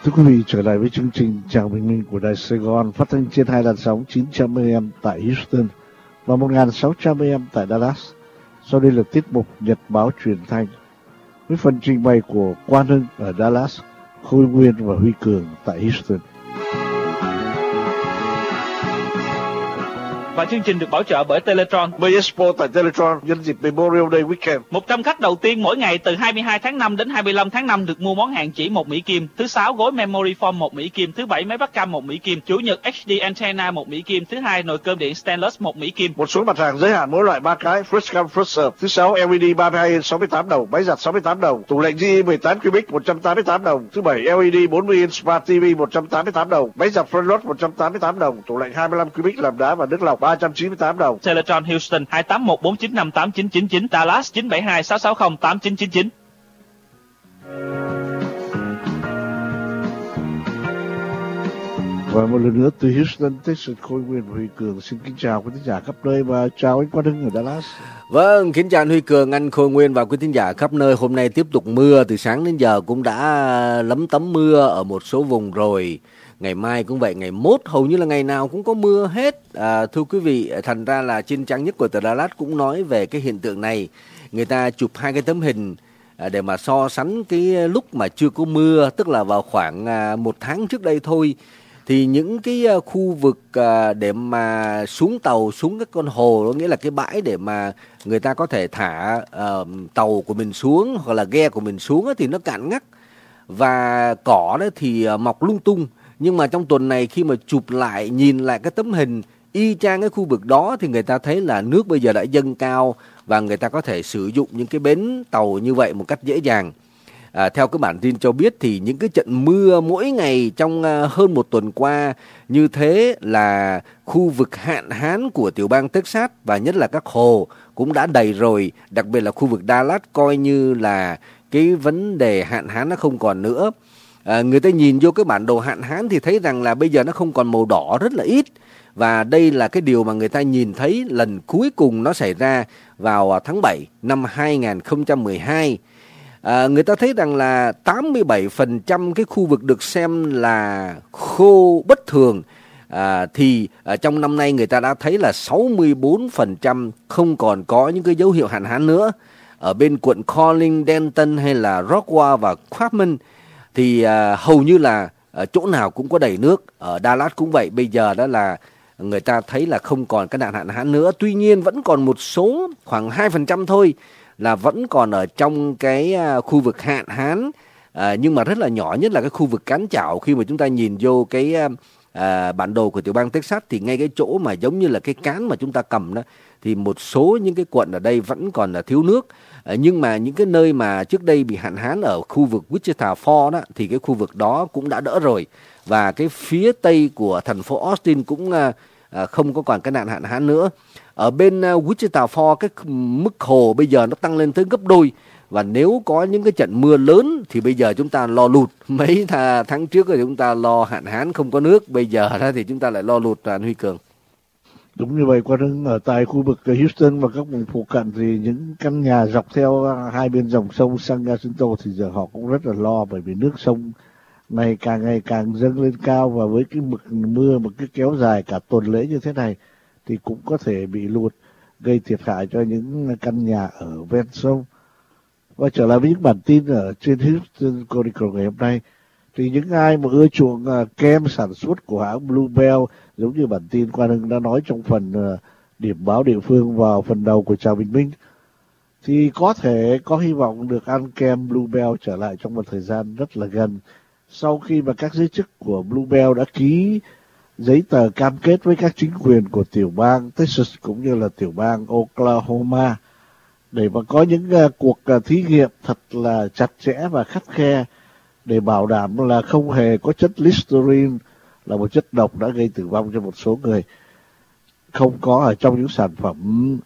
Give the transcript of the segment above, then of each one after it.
Thưa quý vị, trở lại với chương trình Chào Bình Minh của Đài Sài Gòn, phát thanh trên hai làn sóng 900 AM tại Houston và 1600 AM tại Dallas. Sau đây là tiết mục Nhật báo truyền thanh với phần trình bày của Quang Hưng ở Dallas, Khôi Nguyên và Huy Cường tại Houston. Và chương trình được bảo trợ bởi Teletron. May Expo tại Teletron nhân dịp Memorial Day Weekend. 100 khách đầu tiên mỗi ngày từ 22 tháng 5 đến 25 tháng 5 được mua món hàng chỉ 1 Mỹ Kim. Thứ 6 gối Memory Foam 1 Mỹ Kim. Thứ 7 máy bắt cam 1 Mỹ Kim. Chủ nhật HD Antenna 1 Mỹ Kim. Thứ 2 nồi cơm điện Stainless 1 Mỹ Kim. Một số mặt hàng giới hạn mỗi loại 3 cái, first come first serve. Thứ 6 LED 32 inch 68 đồng, máy giặt 68 đồng, tủ lạnh GE 18 cubic 188 đồng. Thứ 7 LED 40 inch Smart TV 188 đồng, máy giặt Frontload 188 đồng, tủ lạnh 25 cubic làm đá và nước lọc 398 đồng. Teletron Houston 28149589999, Dallas 97266089999. Và một lần nữa từ Houston, Texas, Khôi Nguyên và Huy Cường xin kính chào quý thính giả khắp nơi và chào anh Quang Hưng ở Dallas. Vâng, kính chào anh Huy Cường, anh Khôi Nguyên và quý thính giả khắp nơi. Hôm nay tiếp tục mưa, từ sáng đến giờ cũng đã lấm tấm mưa ở một số vùng rồi. Ngày mai cũng vậy, ngày mốt hầu như là ngày nào cũng có mưa hết. Thưa quý vị, thành ra là trên trang nhất của tờ Dallas cũng nói về cái hiện tượng này. Người ta chụp hai cái tấm hình để mà so sánh cái lúc mà chưa có mưa, tức là vào khoảng 1 tháng trước đây thôi. Thì những cái khu vực để mà xuống tàu, xuống các con hồ, đó nghĩa là cái bãi để mà người ta có thể thả tàu của mình xuống hoặc là ghe của mình xuống thì nó cạn ngắt. Và cỏ đó thì mọc lung tung. Nhưng mà trong tuần này khi mà chụp lại, nhìn lại cái tấm hình y chang cái khu vực đó thì người ta thấy là nước bây giờ đã dâng cao và người ta có thể sử dụng những cái bến tàu như vậy một cách dễ dàng. Theo cái bản tin cho biết thì những cái trận mưa mỗi ngày trong hơn 1 tuần qua như thế là khu vực hạn hán của tiểu bang Texas và nhất là các hồ cũng đã đầy rồi, đặc biệt là khu vực Dallas coi như là cái vấn đề hạn hán nó không còn nữa. Người ta nhìn vô cái bản đồ hạn hán thì thấy rằng là bây giờ nó không còn màu đỏ, rất là ít. Và đây là cái điều mà người ta nhìn thấy lần cuối cùng nó xảy ra vào tháng 7 năm 2012. Người ta thấy rằng là 87% cái khu vực được xem là khô bất thường. Thì trong năm nay người ta đã thấy là 64% không còn có những cái dấu hiệu hạn hán nữa. Ở bên quận Collin, Denton hay là Rockwall và Quitman thì hầu như là chỗ nào cũng có đầy nước. Ở Dallas cũng vậy, bây giờ đó là người ta thấy là không còn cái nạn hạn hán nữa. Tuy nhiên vẫn còn một số khoảng 2% thôi là vẫn còn ở trong cái khu vực hạn hán, nhưng mà rất là nhỏ, nhất là cái khu vực cán chảo. Khi mà chúng ta nhìn vô cái bản đồ của tiểu bang Texas thì ngay cái chỗ mà giống như là cái cán mà chúng ta cầm đó thì một số những cái quận ở đây vẫn còn là thiếu nước. Nhưng mà những cái nơi mà trước đây bị hạn hán ở khu vực Wichita Falls đó thì cái khu vực đó cũng đã đỡ rồi. Và cái phía tây của thành phố Austin cũng không có còn cái nạn hạn hán nữa. Ở bên Wichita Falls cái mức hồ bây giờ nó tăng lên tới gấp đôi. Và nếu có những cái trận mưa lớn thì bây giờ chúng ta lo lụt. Mấy tháng trước thì chúng ta lo hạn hán không có nước, bây giờ đó thì chúng ta lại lo lụt, anh Huy Cường. Đúng như vậy, Quang, ở tại khu vực Houston và các vùng phụ cận thì những căn nhà dọc theo hai bên dòng sông San Jacinto thì giờ họ cũng rất là lo, bởi vì nước sông ngày càng dâng lên cao, và với cái mực mưa mà cứ kéo dài cả tuần lễ như thế này thì cũng có thể bị lụt, gây thiệt hại cho những căn nhà ở ven sông. Và trở lại với những bản tin ở trên Houston Chronicle ngày hôm nay, thì những ai mà ưa chuộng kem sản xuất của hãng Bluebell, giống như bản tin Quang Hưng đã nói trong phần điểm báo địa phương vào phần đầu của Chào Bình Minh, thì có thể có hy vọng được ăn kem Bluebell trở lại trong một thời gian rất là gần, sau khi mà các giới chức của Bluebell đã ký giấy tờ cam kết với các chính quyền của tiểu bang Texas cũng như là tiểu bang Oklahoma để mà có những cuộc thí nghiệm thật là chặt chẽ và khắt khe để bảo đảm là không hề có chất Listerine, là một chất độc đã gây tử vong cho một số người, không có ở trong những sản phẩm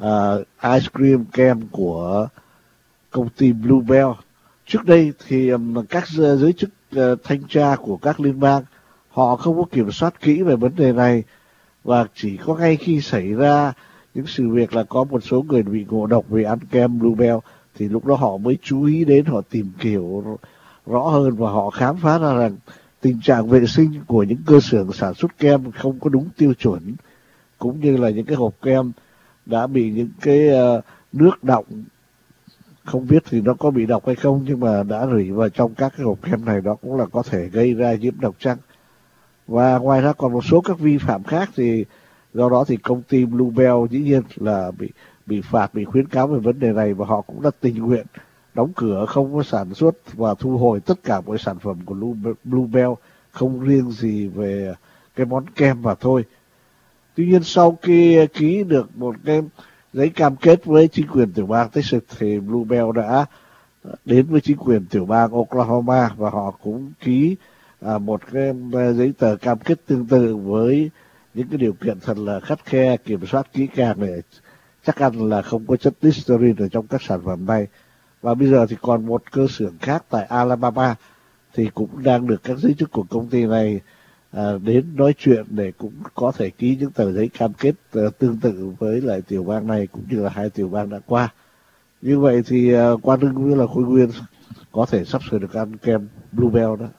ice cream kem của công ty Bluebell. Trước đây thì các giới chức thanh tra của các liên bang họ không có kiểm soát kỹ về vấn đề này, và chỉ có ngay khi xảy ra những sự việc là có một số người bị ngộ độc vì ăn kem Bluebell thì lúc đó họ mới chú ý đến, họ tìm kiểu rõ hơn, và họ khám phá ra rằng tình trạng vệ sinh của những cơ sở sản xuất kem không có đúng tiêu chuẩn, cũng như là những cái hộp kem đã bị những cái nước đọng, không biết thì nó có bị độc hay không, nhưng mà đã rỉ vào trong các cái hộp kem này, đó cũng là có thể gây ra nhiễm độc trắng. Và ngoài ra còn một số các vi phạm khác, thì do đó thì công ty Bluebell dĩ nhiên là bị phạt, bị khuyến cáo về vấn đề này, và họ cũng đã tình nguyện đóng cửa, không có sản xuất và thu hồi tất cả mọi sản phẩm của Bluebell, không riêng gì về cái món kem mà thôi. Tuy nhiên sau khi ký được một cái giấy cam kết với chính quyền tiểu bang Texas, thì Bluebell đã đến với chính quyền tiểu bang Oklahoma và họ cũng ký một cái giấy tờ cam kết tương tự với những cái điều kiện thật là khắt khe, kiểm soát kỹ càng để chắc ăn là không có chất Listerine ở trong các sản phẩm này. Và bây giờ thì còn một cơ xưởng khác tại Alabama thì cũng đang được các giới chức của công ty này đến nói chuyện để cũng có thể ký những tờ giấy cam kết tương tự với lại tiểu bang này, cũng như là hai tiểu bang đã qua. Như vậy thì Quang Hưng cũng như là Khôi Nguyên có thể sắp sửa được ăn kem Bluebell đó.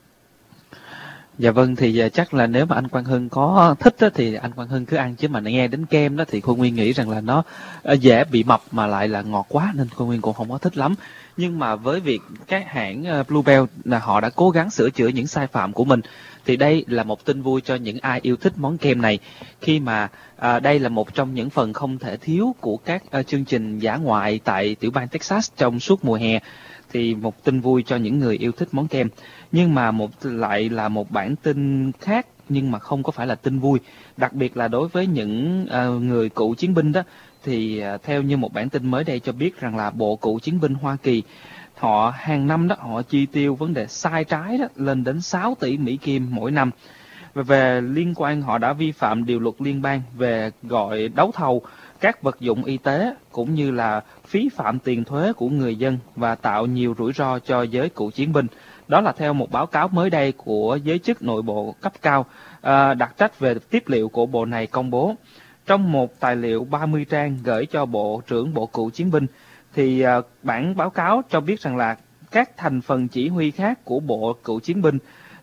Dạ vâng, thì chắc là nếu mà anh Quang Hưng có thích đó, thì anh Quang Hưng cứ ăn, chứ mà nghe đến kem đó thì Khôi Nguyên nghĩ rằng là nó dễ bị mập mà lại là ngọt quá, nên Khôi Nguyên cũng không có thích lắm. Nhưng mà với việc các hãng Bluebell là họ đã cố gắng sửa chữa những sai phạm của mình, thì đây là một tin vui cho những ai yêu thích món kem này, khi mà đây là một trong những phần không thể thiếu của các chương trình dã ngoại tại tiểu bang Texas trong suốt mùa hè. Thì một tin vui cho những người yêu thích món kem. Nhưng mà lại là một bản tin khác, nhưng mà không có phải là tin vui. Đặc biệt là đối với những người cựu chiến binh đó, thì theo như một bản tin mới đây cho biết rằng là Bộ Cựu Chiến binh Hoa Kỳ, họ hàng năm đó họ chi tiêu vấn đề sai trái đó lên đến 6 tỷ Mỹ Kim mỗi năm. Và về liên quan, họ đã vi phạm điều luật liên bang về gọi đấu thầu các vật dụng y tế, cũng như là phí phạm tiền thuế của người dân và tạo nhiều rủi ro cho giới cựu chiến binh. Đó là theo một báo cáo mới đây của giới chức nội bộ cấp cao đặc trách về tiếp liệu của bộ này công bố. Trong một tài liệu 30 trang gửi cho Bộ trưởng Bộ Cựu Chiến binh, thì bản báo cáo cho biết rằng là các thành phần chỉ huy khác của Bộ Cựu Chiến binh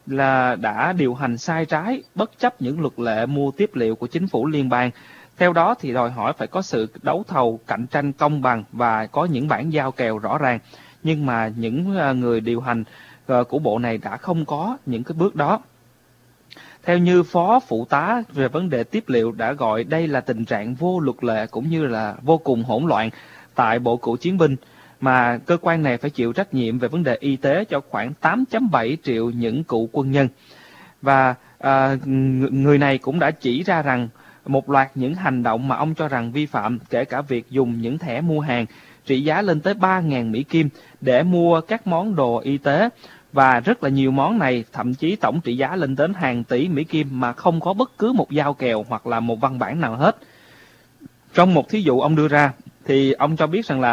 là đã điều hành sai trái, bất chấp những luật lệ mua tiếp liệu của chính phủ liên bang. Theo đó thì đòi hỏi phải có sự đấu thầu cạnh tranh công bằng và có những bản giao kèo rõ ràng. Nhưng mà những người điều hành của bộ này đã không có những cái bước đó. Theo như Phó Phụ tá về vấn đề tiếp liệu đã gọi đây là tình trạng vô luật lệ cũng như là vô cùng hỗn loạn tại Bộ Cựu Chiến binh, mà cơ quan này phải chịu trách nhiệm về vấn đề y tế cho khoảng 8.7 triệu những cựu quân nhân. Và người này cũng đã chỉ ra rằng một loạt những hành động mà ông cho rằng vi phạm, kể cả việc dùng những thẻ mua hàng trị giá lên tới 3.000 Mỹ Kim để mua các món đồ y tế, và rất là nhiều món này thậm chí tổng trị giá lên đến hàng tỷ Mỹ Kim mà không có bất cứ một giao kèo hoặc là một văn bản nào hết. Trong một thí dụ ông đưa ra thì ông cho biết rằng là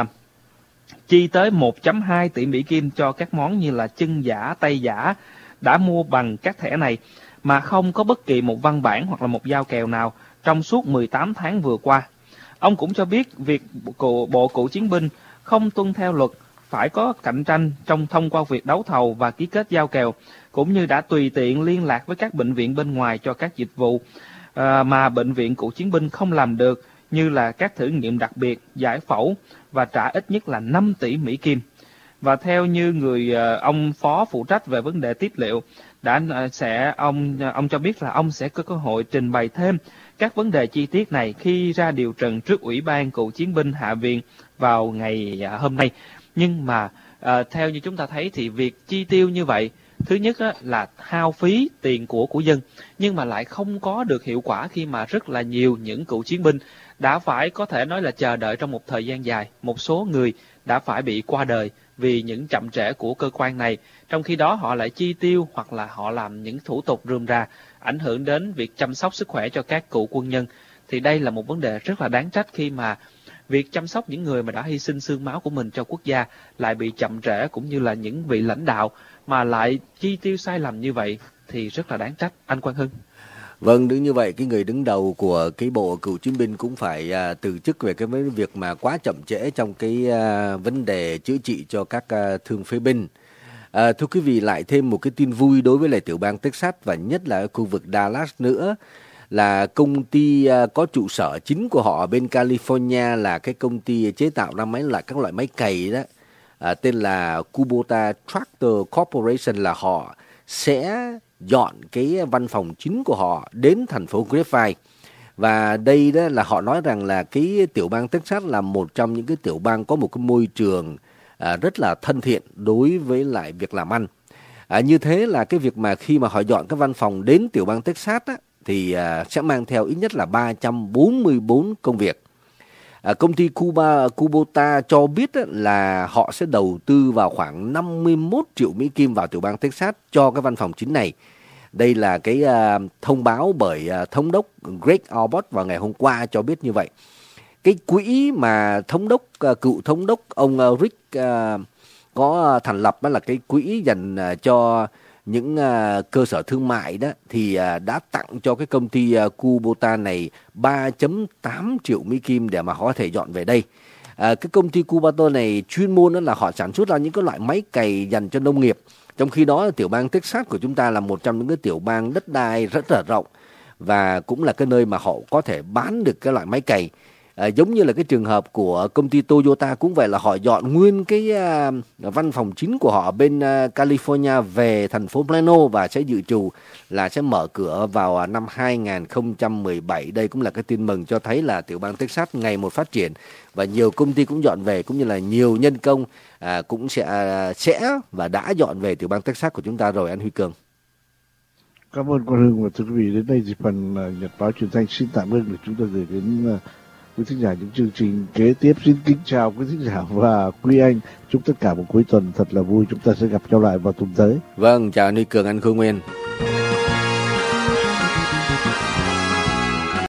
chi tới 1.2 tỷ Mỹ Kim cho các món như là chân giả, tay giả đã mua bằng các thẻ này mà không có bất kỳ một văn bản hoặc là một giao kèo nào trong suốt 18 tháng vừa qua. Ông cũng cho biết việc Bộ Cựu Chiến binh không tuân theo luật phải có cạnh tranh trong thông qua việc đấu thầu và ký kết giao kèo, cũng như đã tùy tiện liên lạc với các bệnh viện bên ngoài cho các dịch vụ mà bệnh viện Cựu Chiến binh không làm được, như là các thử nghiệm đặc biệt, giải phẫu, và trả ít nhất là 5 tỷ Mỹ Kim. Và theo như ông phó phụ trách về vấn đề tiếp liệu ông cho biết là ông sẽ có cơ hội trình bày thêm các vấn đề chi tiết này khi ra điều trần trước Ủy ban Cựu Chiến binh Hạ viện vào ngày hôm nay. Nhưng mà theo như chúng ta thấy thì việc chi tiêu như vậy, thứ nhất là hao phí tiền của dân, nhưng mà lại không có được hiệu quả, khi mà rất là nhiều những cựu chiến binh đã phải có thể nói là chờ đợi trong một thời gian dài. Một số người đã phải bị qua đời vì những chậm trễ của cơ quan này, trong khi đó họ lại chi tiêu hoặc là họ làm những thủ tục rườm rà, ảnh hưởng đến việc chăm sóc sức khỏe cho các cựu quân nhân. Thì đây là một vấn đề rất là đáng trách, khi mà việc chăm sóc những người mà đã hy sinh xương máu của mình cho quốc gia lại bị chậm trễ, cũng như là những vị lãnh đạo mà lại chi tiêu sai lầm như vậy thì rất là đáng trách. Anh Quang Hưng. Vâng, đúng như vậy, cái người đứng đầu của cái Bộ Cựu Chiến binh cũng phải từ chức về cái việc mà quá chậm trễ trong cái vấn đề chữa trị cho các thương phế binh. Thưa quý vị, lại thêm một cái tin vui đối với lại tiểu bang Texas và nhất là ở khu vực Dallas nữa, là công ty có trụ sở chính của họ ở bên California là cái công ty chế tạo ra các loại máy cày đó, tên là Kubota Tractor Corporation, là họ sẽ dọn cái văn phòng chính của họ đến thành phố Grapevine. Và đây đó là họ nói rằng là cái tiểu bang Texas là một trong những cái tiểu bang có một cái môi trường rất là thân thiện đối với lại việc làm ăn. Như thế là cái việc mà khi mà họ dọn cái văn phòng đến tiểu bang Texas á, thì sẽ mang theo ít nhất là 344 công việc. Công ty Kubota cho biết là họ sẽ đầu tư vào khoảng 51 triệu Mỹ Kim vào tiểu bang Texas cho cái văn phòng chính này. Đây là cái thông báo bởi thống đốc Greg Abbott vào ngày hôm qua cho biết như vậy. Cái quỹ mà cựu thống đốc ông Rick có thành lập đó là cái quỹ dành cho những cơ sở thương mại đó, thì đã tặng cho cái công ty Kubota này 3.8 triệu Mỹ Kim để mà họ có thể dọn về đây. Cái công ty Kubota này chuyên môn đó là họ sản xuất ra những cái loại máy cày dành cho nông nghiệp. Trong khi đó tiểu bang Texas của chúng ta là một trong những cái tiểu bang đất đai rất là rộng và cũng là cái nơi mà họ có thể bán được cái loại máy cày. Giống như là cái trường hợp của công ty Toyota cũng vậy, là họ dọn nguyên cái văn phòng chính của họ bên California về thành phố Plano và sẽ dự trù là sẽ mở cửa vào năm 2017. Đây cũng là cái tin mừng cho thấy là tiểu bang Texas ngày một phát triển và nhiều công ty cũng dọn về, cũng như là nhiều nhân công cũng sẽ và đã dọn về tiểu bang Texas của chúng ta rồi, anh Huy Cường. Cảm ơn Quang Hưng và thưa quý vị. Đến đây thì phần Nhật báo truyền thanh xin tạm ngưng để chúng tôi gửi đến quý thính giả những chương trình kế tiếp. Xin kính chào quý thính giả và quý anh. Chúc tất cả một cuối tuần thật là vui. Chúng ta sẽ gặp nhau lại vào tuần tới. Vâng, chào anh Huy Cường, anh Khương Nguyên.